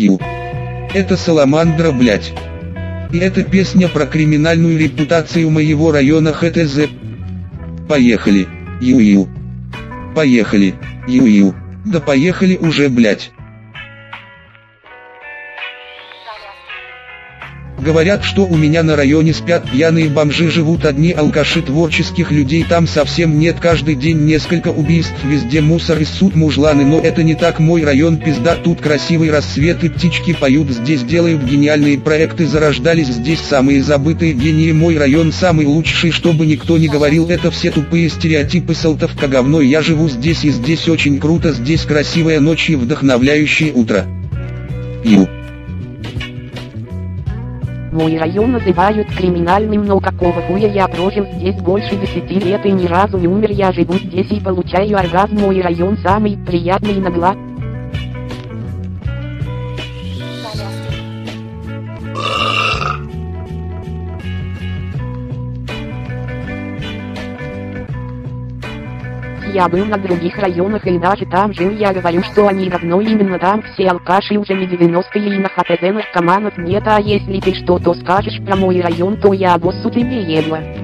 Ю. Это Саламандра, блять. И это песня про криминальную репутацию моего района ХТЗ. Поехали, Ю-Ю. Поехали, Ю-Ю. Да поехали уже, блять. Говорят, что у меня на районе спят пьяные бомжи, живут одни алкаши, творческих людей там совсем нет, каждый день несколько убийств, везде мусор и суд мужланы, но это не так, мой район пизда, тут красивый рассвет и птички поют, здесь делают гениальные проекты, зарождались здесь самые забытые гении, мой район самый лучший, чтобы никто не говорил, это все тупые стереотипы, Салтовка говно, я живу здесь и здесь очень круто, здесь красивая ночь и вдохновляющее утро. Ю. Мой район называют криминальным, но какого хуя, я прожил здесь больше 10 лет и ни разу не умер, я живу здесь и получаю оргазм, мой район самый приятный на глаз. Я был на других районах и даже там жил, я говорю, что они говно, именно там все алкаши уже не 90-е и на ХТЗ наркоманов нет, а если ты что-то скажешь про мой район, то я боссу тебе ебло.